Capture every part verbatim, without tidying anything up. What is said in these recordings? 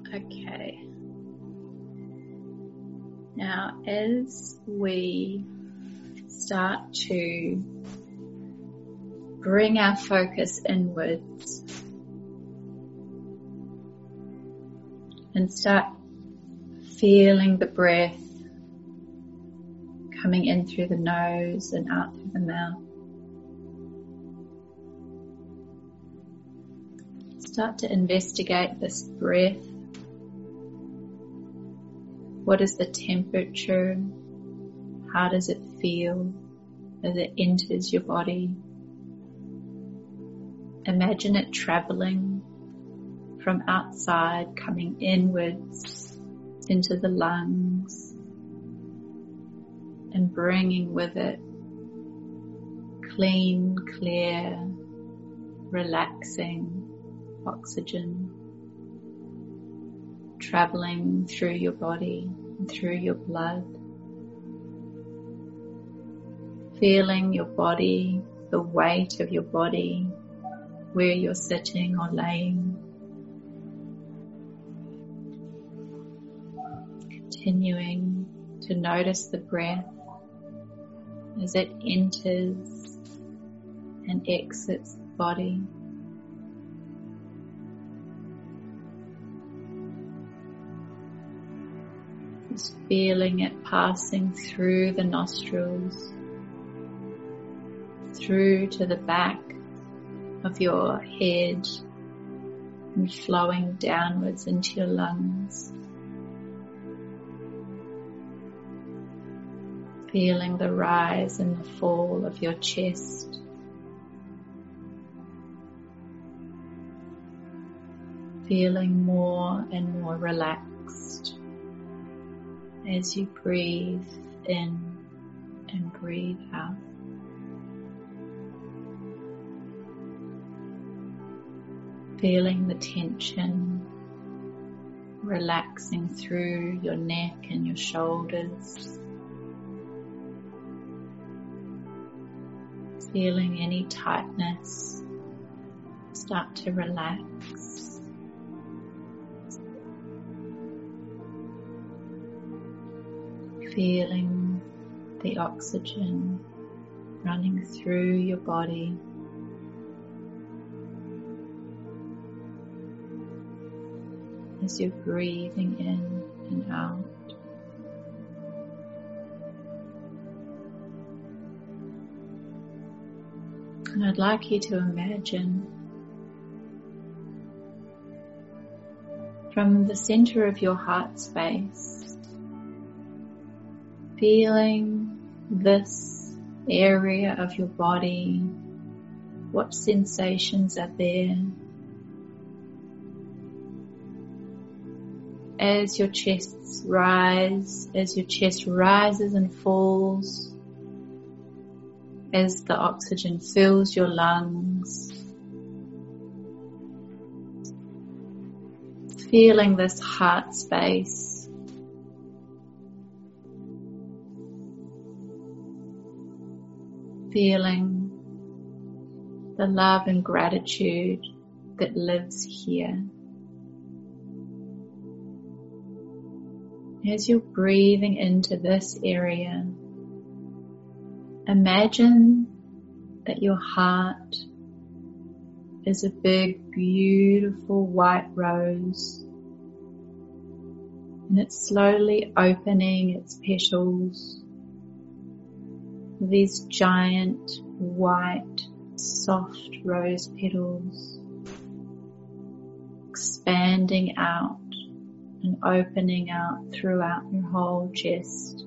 Okay. Now, as we start to bring our focus inwards and start feeling the breath coming in through the nose and out through the mouth, start to investigate this breath. What is the temperature? How does it feel as it enters your body? Imagine it traveling from outside, coming inwards into the lungs and bringing with it clean, clear, relaxing oxygen, traveling through your body and through your blood, feeling your body, the weight of your body, where you're sitting or laying, continuing to notice the breath as it enters and exits the body. Just feeling it passing through the nostrils, through to the back of your head and flowing downwards into your lungs. Feeling the rise and the fall of your chest. Feeling more and more relaxed as you breathe in and breathe out. Feeling the tension relaxing through your neck and your shoulders. Feeling any tightness start to relax. Feeling the oxygen running through your body. As you're breathing in and out. And I'd like you to imagine from the center of your heart space, feeling this area of your body, what sensations are there. As your chests rise, as your chest rises and falls, as the oxygen fills your lungs, feeling this heart space, feeling the love and gratitude that lives here. As you're breathing into this area, imagine that your heart is a big, beautiful white rose, and it's slowly opening its petals. These giant, white, soft rose petals, expanding out and opening out throughout your whole chest.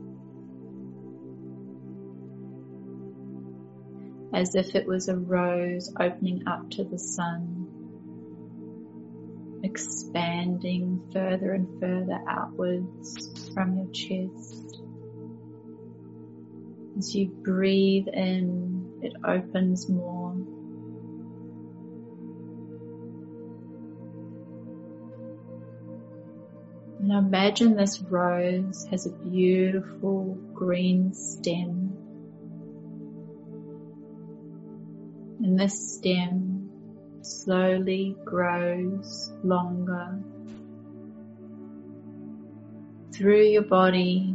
As if it was a rose opening up to the sun, expanding further and further outwards from your chest. As you breathe in, it opens more. Now imagine this rose has a beautiful green stem. And this stem slowly grows longer through your body,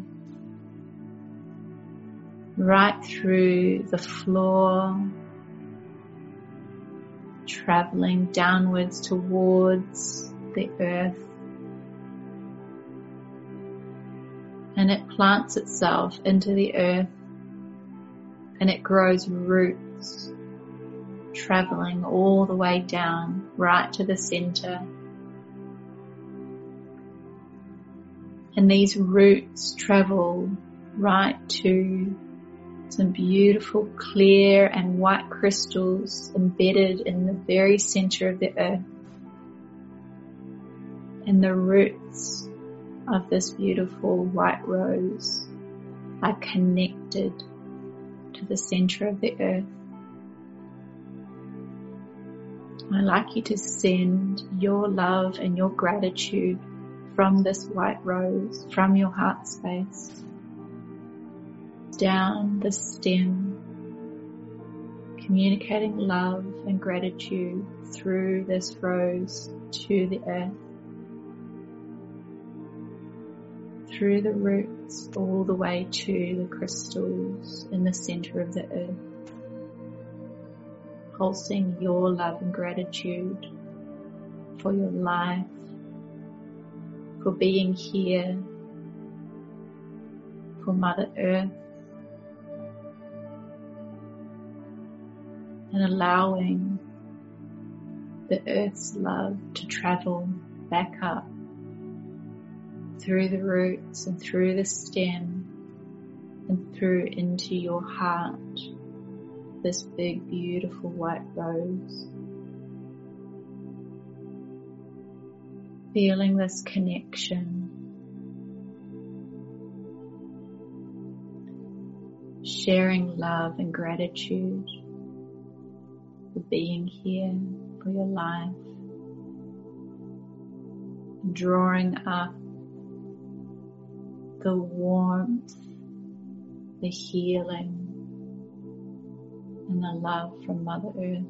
right through the floor, traveling downwards towards the earth. And it plants itself into the earth, and it grows roots, traveling all the way down, right to the center. And these roots travel right to some beautiful clear and white crystals embedded in the very center of the earth. And the roots of this beautiful white rose are connected to the center of the earth. I'd like you to send your love and your gratitude from this white rose, from your heart space, down the stem, communicating love and gratitude through this rose to the earth, through the roots all the way to the crystals in the center of the earth, pulsing your love and gratitude for your life, for being here, for Mother Earth, and allowing the Earth's love to travel back up through the roots and through the stem and through into your heart, this big beautiful white rose. Feeling this connection, sharing love and gratitude for being here, for your life, drawing up the warmth, the healing, and the love from Mother Earth.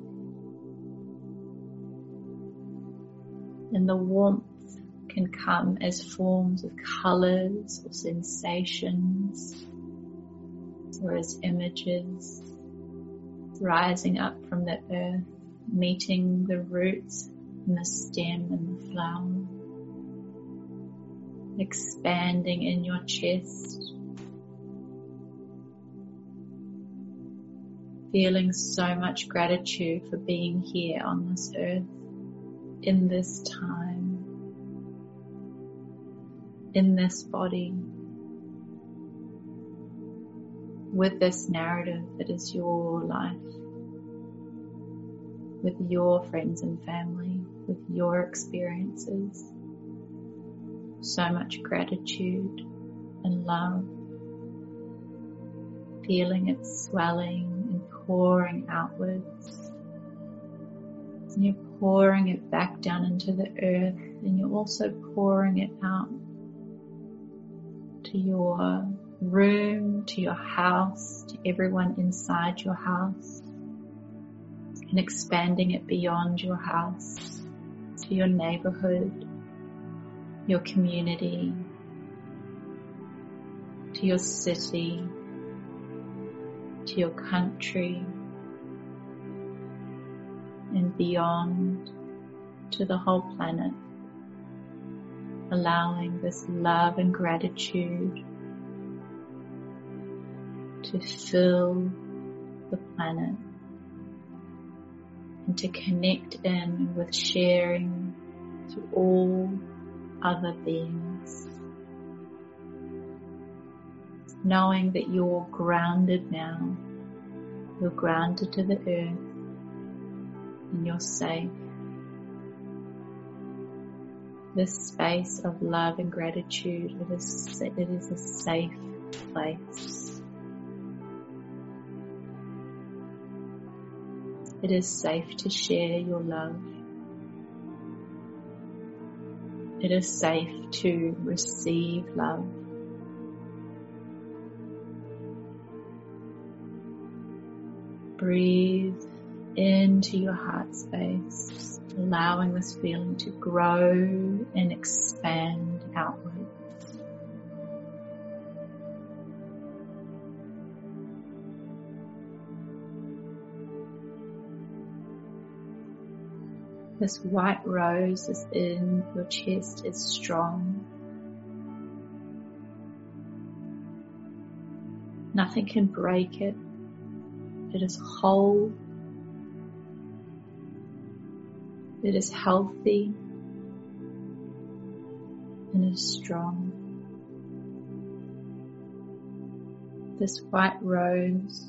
And the warmth can come as forms of colors or sensations, or as images rising up from the earth, meeting the roots and the stem and the flower, expanding in your chest, feeling so much gratitude for being here on this earth, in this time, in this body, with this narrative that is your life, with your friends and family, with your experiences. So much gratitude and love, feeling it swelling and pouring outwards. And you're pouring it back down into the earth, and you're also pouring it out to your room, to your house, to everyone inside your house, and expanding it beyond your house, to your neighborhood, your community, to your city, to your country, and beyond, to the whole planet, allowing this love and gratitude to fill the planet and to connect in with sharing to all other beings. Knowing that you're grounded now, you're grounded to the earth, and you're safe. This space of love and gratitude, it is, it is a safe place. It is safe to share your love. It is safe to receive love. Breathe into your heart space, allowing this feeling to grow and expand outwards. This white rose is in your chest is strong. Nothing can break it. It is whole. It is healthy. And it is strong. This white rose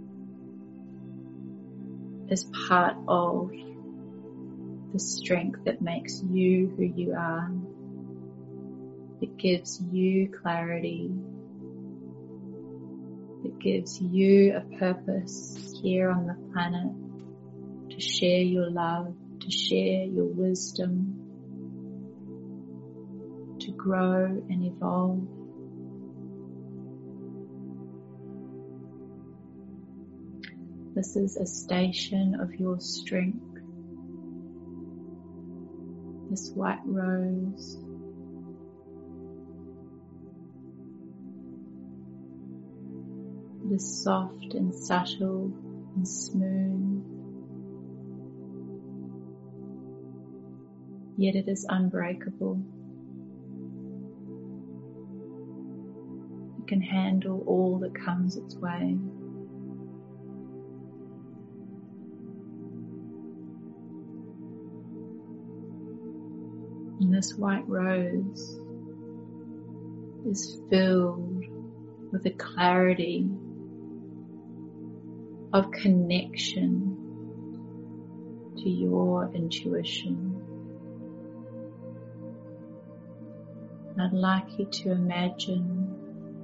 is part of the strength that makes you who you are. It gives you clarity. It gives you a purpose here on the planet to share your love, to share your wisdom, to grow and evolve. This is a station of your strength. This white rose it is soft and subtle and smooth, yet it is unbreakable. It can handle all that comes its way. And this white rose is filled with a clarity of connection to your intuition. I'd like you to imagine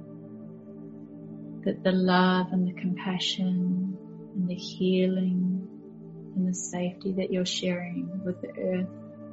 that the love and the compassion and the healing and the safety that you're sharing with the earth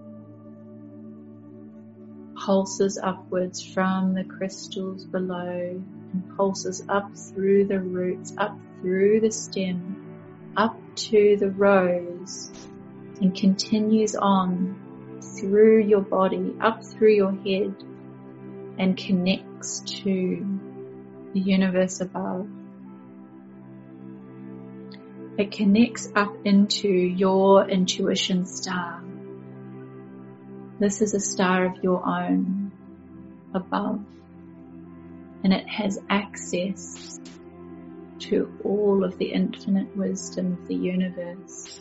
pulses upwards from the crystals below and pulses up through the roots, up through the stem, up to the rose, and continues on through your body, up through your head, and connects to the universe above. It connects up into your intuition star. This is a star of your own above, and it has access to all of the infinite wisdom of the universe.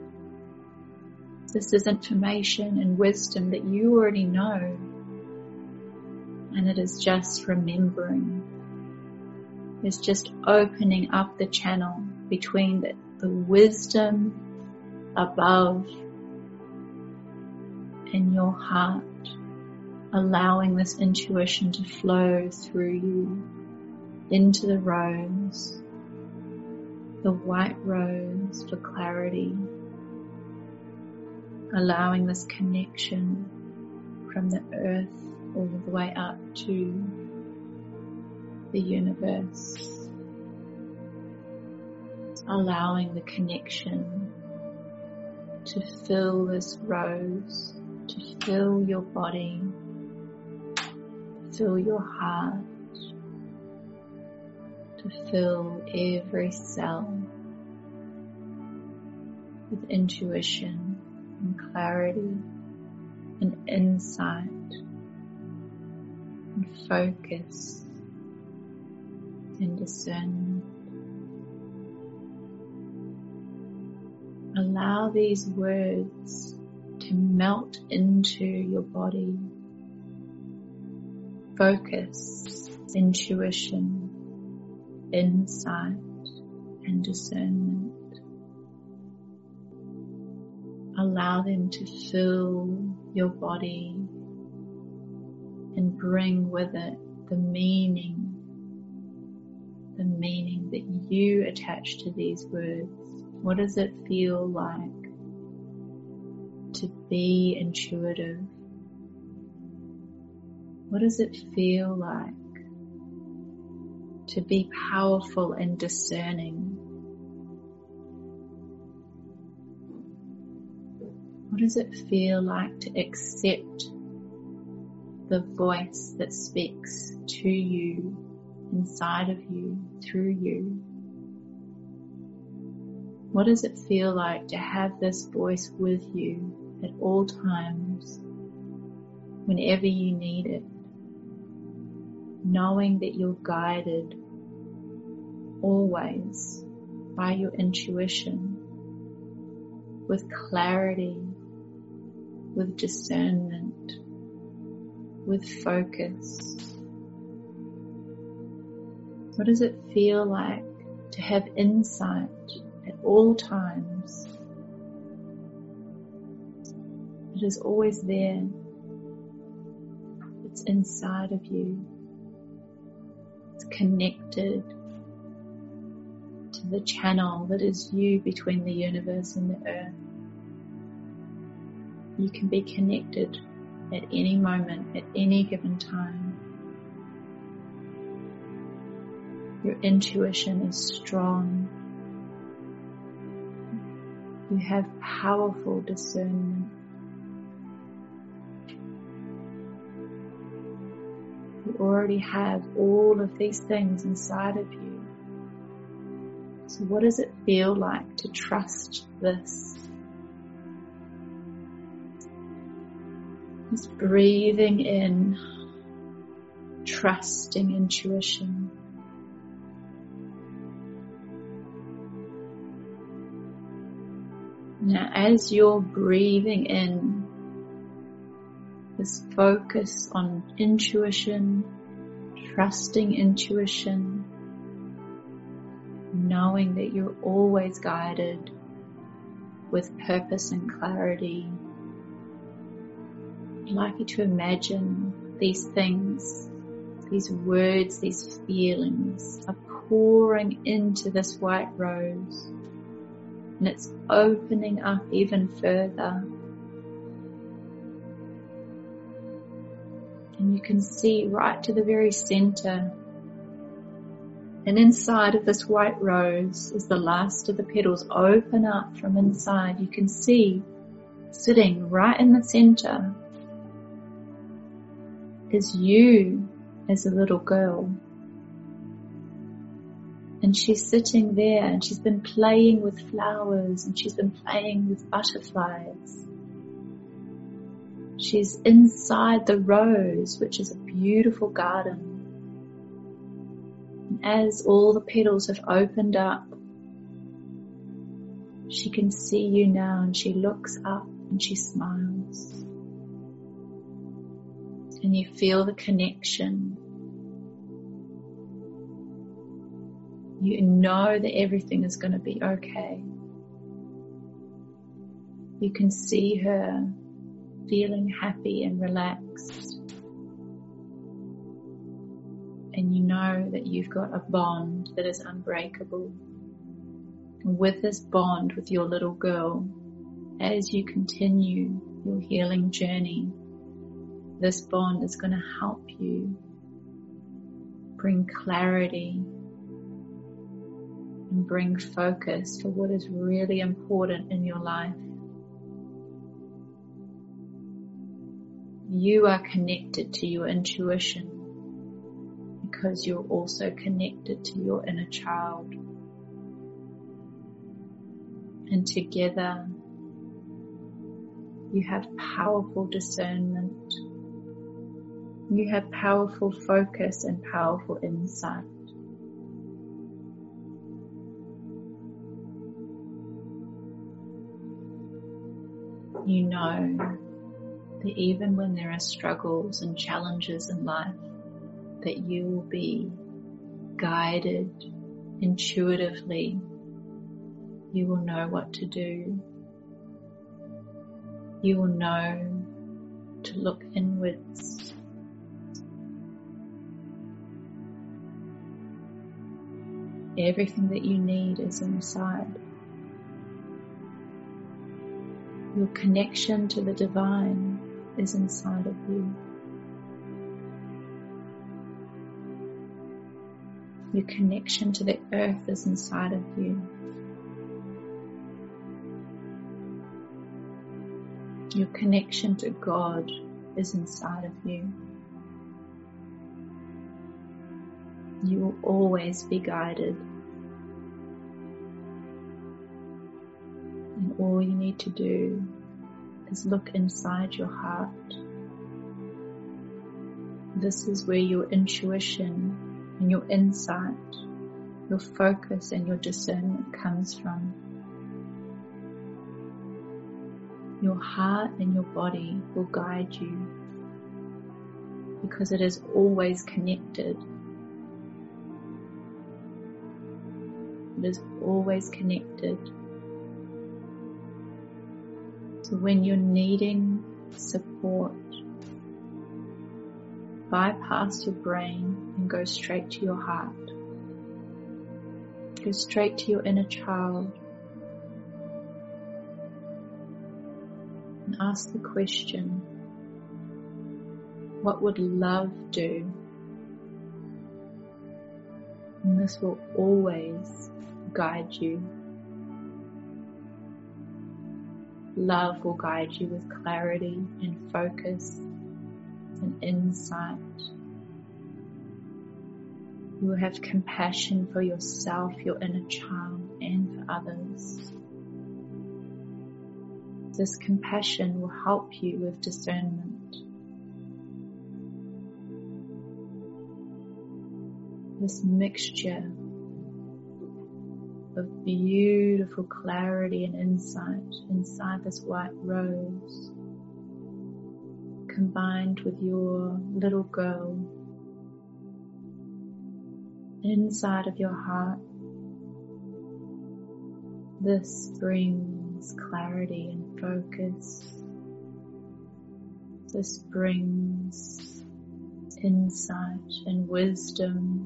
This is information and wisdom that you already know, and it is just remembering. It's just opening up the channel between the, the wisdom above in your heart, allowing this intuition to flow through you into the rose, the white rose for clarity, allowing this connection from the earth all the way up to the universe, allowing the connection to fill this rose, to fill your body, fill your heart, to fill every cell with intuition and clarity and insight and focus and discernment. Allow these words to melt into your body. Focus, intuition, insight, and discernment. Allow them to fill your body and bring with it the meaning, the meaning that you attach to these words. What does it feel like to be intuitive? What does it feel like to be powerful and discerning? What does it feel like to accept the voice that speaks to you, inside of you, through you? What does it feel like to have this voice with you at all times, whenever you need it, knowing that you're guided always by your intuition, with clarity, with discernment, with focus. What does it feel like to have insight at all times? It is always there. It's inside of you. It's connected to the channel that is you between the universe and the earth. You can be connected at any moment, at any given time. Your intuition is strong. You have powerful discernment. You already have all of these things inside of you. So what does it feel like to trust this? Just breathing in, trusting intuition. Now, as you're breathing in, this focus on intuition, trusting intuition, knowing that you're always guided with purpose and clarity. I'd like you to imagine these things, these words, these feelings are pouring into this white rose. And it's opening up even further. And you can see right to the very center. And inside of this white rose, as the last of the petals open up from inside, you can see sitting right in the center is you as a little girl. And she's sitting there and she's been playing with flowers and she's been playing with butterflies. She's inside the rose, which is a beautiful garden. And as all the petals have opened up, she can see you now and she looks up and she smiles. And you feel the connection. You know that everything is going to be okay. You can see her feeling happy and relaxed. And you know that you've got a bond that is unbreakable. And with this bond with your little girl, as you continue your healing journey, this bond is going to help you bring clarity and bring focus for what is really important in your life. You are connected to your intuition because you're also connected to your inner child. And together you have powerful discernment. You have powerful focus and powerful insight. You know that even when there are struggles and challenges in life, that you will be guided intuitively. You will know what to do. You will know to look inwards. Everything that you need is inside. Your connection to the divine is inside of you. Your connection to the earth is inside of you. Your connection to God is inside of you. You will always be guided. And all you need to do is look inside your heart. This is where your intuition and your insight, your focus and your discernment comes from. Your heart and your body will guide you because it is always connected. It is always connected. So when you're needing support, bypass your brain and go straight to your heart. Go straight to your inner child and ask the question, what would love do? And this will always guide you. Love will guide you with clarity and focus and insight. You will have compassion for yourself, your inner child, and for others. This compassion will help you with discernment. This mixture of beautiful clarity and insight inside this white rose, combined with your little girl inside of your heart, this brings clarity and focus. This brings insight and wisdom,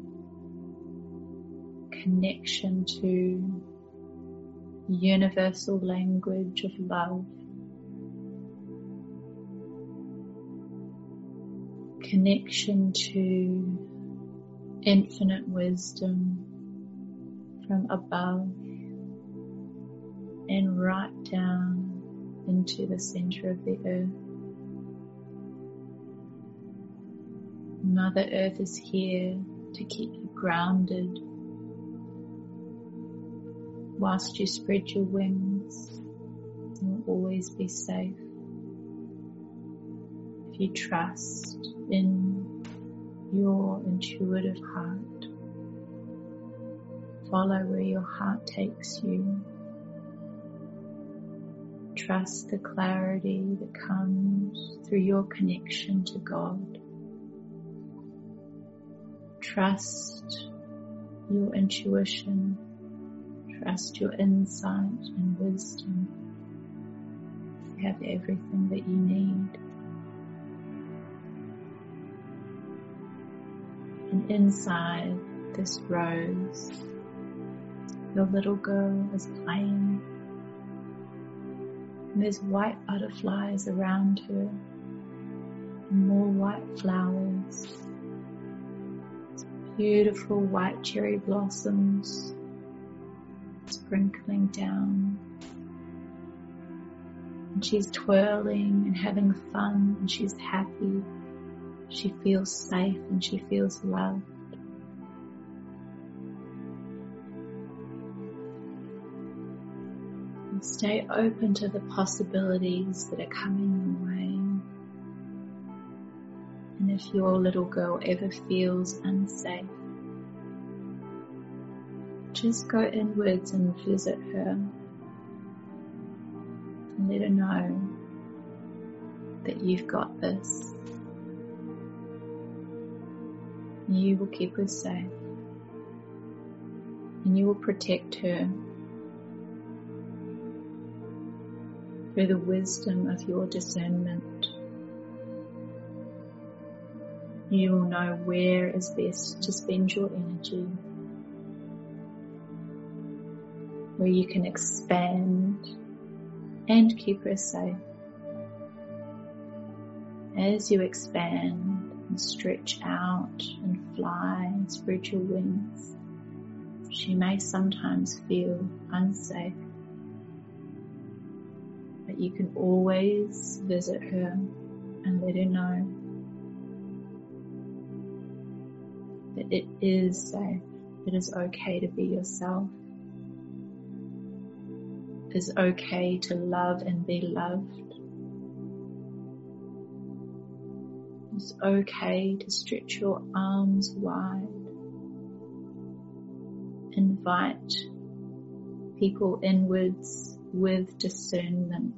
connection to universal language of love, connection to infinite wisdom from above and right down into the center of the earth. Mother Earth is here to keep you grounded whilst you spread your wings. You will always be safe if you trust in your intuitive heart. Follow where your heart takes you. Trust the clarity that comes through your connection to God. Trust your intuition. Trust your insight and wisdom. You have everything that you need. And inside this rose, your little girl is playing. And there's white butterflies around her, and more white flowers, beautiful white cherry blossoms sprinkling down. And she's twirling and having fun, and she's happy. She feels safe and she feels loved. And stay open to the possibilities that are coming your way. And if your little girl ever feels unsafe, just go inwards and visit her and let her know that you've got this. You will keep her safe and you will protect her through the wisdom of your discernment. You will know where is best to spend your energy, where you can expand and keep her safe. As you expand and stretch out and fly and spread your wings, she may sometimes feel unsafe, but you can always visit her and let her know that it is safe, it is okay to be yourself. It is okay to love and be loved. It's okay to stretch your arms wide. Invite people inwards with discernment.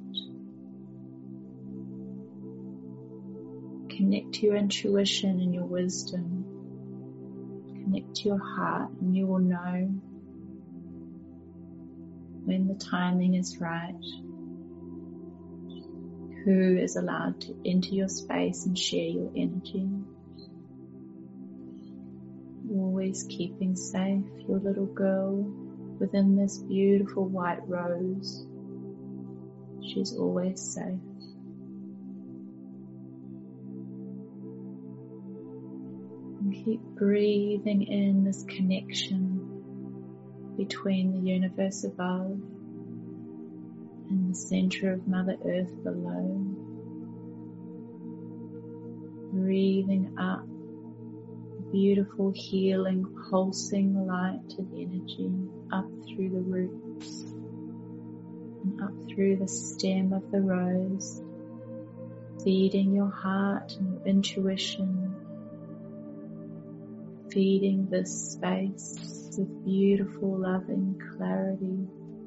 Connect to your intuition and your wisdom. Connect to your heart, and you will know when the timing is right, who is allowed to enter your space and share your energy. Always keeping safe your little girl within this beautiful white rose. She's always safe. And keep breathing in this connection between the universe above and the center of Mother Earth below. Breathing up beautiful, healing, pulsing light and energy up through the roots and up through the stem of the rose, feeding your heart and your intuition, feeding this space with beautiful, loving clarity,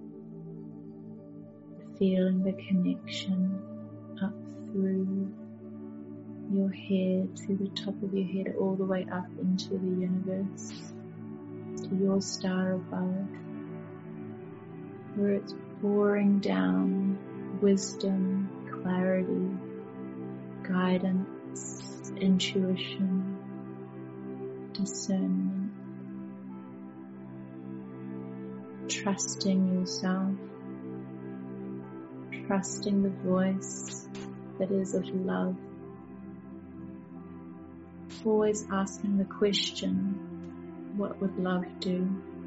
feeling the connection up through your head, through the top of your head, all the way up into the universe, to your star above, where it's pouring down wisdom, clarity, guidance, intuition, discernment, trusting yourself, trusting the voice that is of love. Always asking the question, what would love do?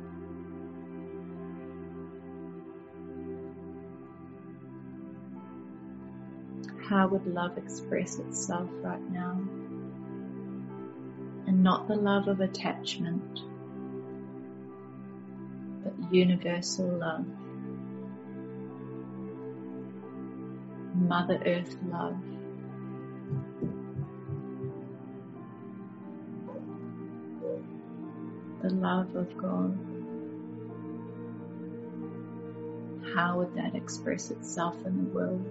How would love express itself right now? And not the love of attachment, but universal love. Mother Earth love. The love of God. How would that express itself in the world?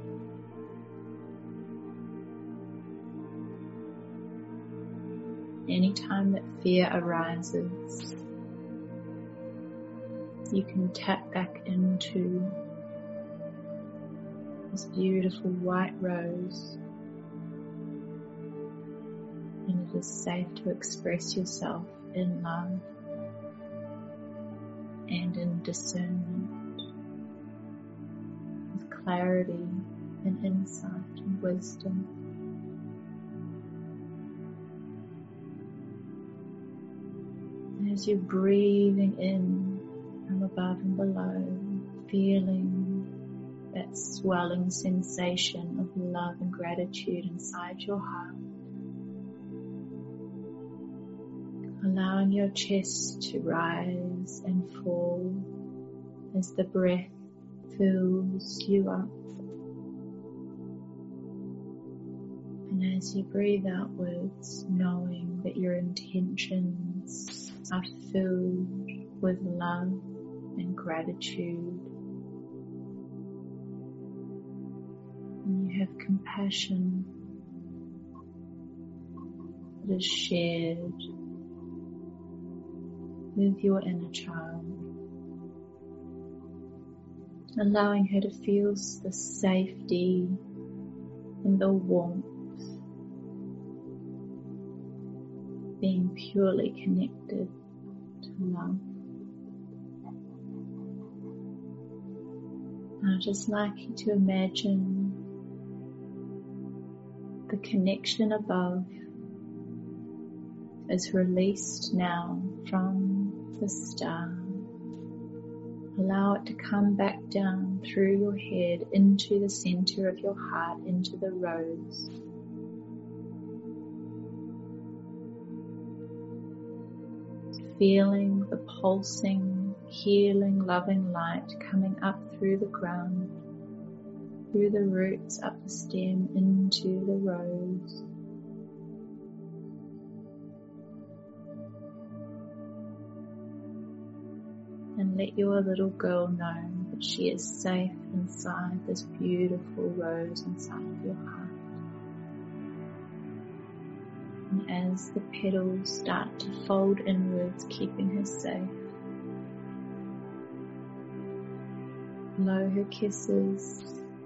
Anytime that fear arises, you can tap back into this beautiful white rose, and it is safe to express yourself in love and in discernment, with clarity and insight and wisdom. And as you're breathing in from above and below, feeling that swelling sensation of love and gratitude inside your heart, allowing your chest to rise and fall as the breath fills you up. And as you breathe outwards, knowing that your intentions are filled with love and gratitude. And you have compassion that is shared with your inner child, allowing her to feel the safety and the warmth, being purely connected to love. I'd just like you to imagine the connection above is released now from the star. Allow it to come back down through your head into the center of your heart, into the rose. Feeling the pulsing, healing, loving light coming up through the ground, through the roots, up the stem, into the rose. And let your little girl know that she is safe inside this beautiful rose inside of your heart. And as the petals start to fold inwards, keeping her safe, blow her kisses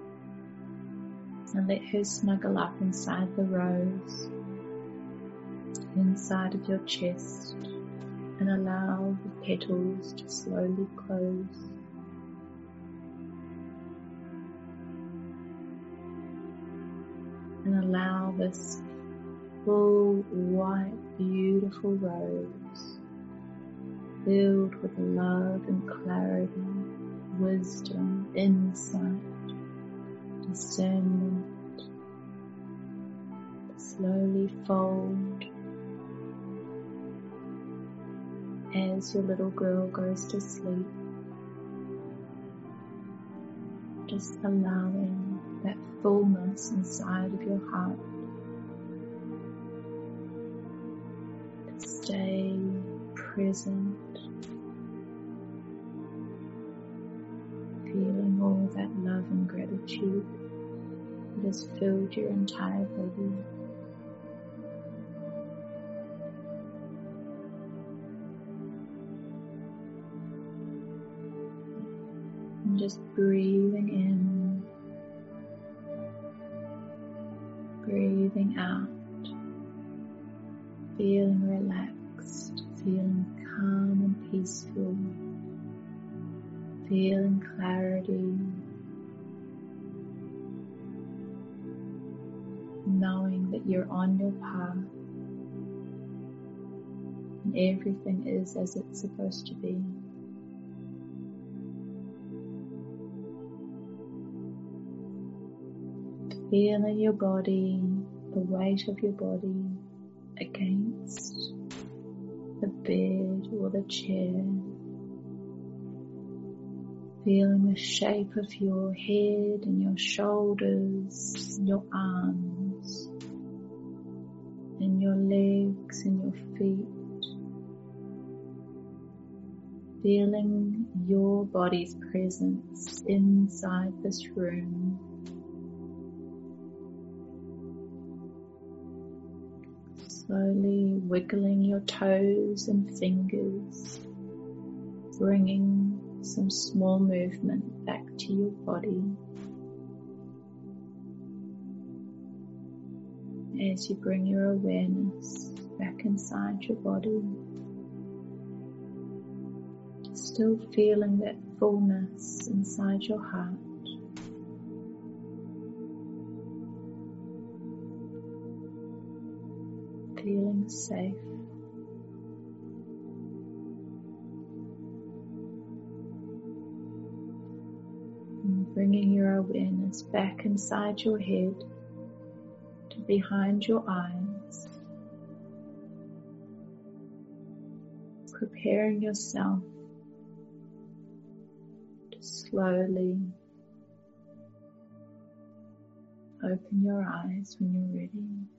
and let her snuggle up inside the rose, inside of your chest, and allow the petals to slowly close. And allow this full, white, beautiful rose filled with love and clarity, wisdom, insight, discernment, slowly fold as your little girl goes to sleep, just allowing that fullness inside of your heart to stay present, feeling all that love and gratitude that has filled your entire body. And just breathing in, breathing out, feeling relaxed, feeling calm and peaceful, feeling clarity, knowing that you're on your path and everything is as it's supposed to be. Feeling your body, the weight of your body against the bed or the chair. Feeling the shape of your head and your shoulders, and your arms, and your legs and your feet. Feeling your body's presence inside this room. Slowly wiggling your toes and fingers, bringing some small movement back to your body as you bring your awareness back inside your body. Still feeling that fullness inside your heart. Feeling safe. And bringing your awareness back inside your head to behind your eyes. Preparing yourself to slowly open your eyes when you're ready.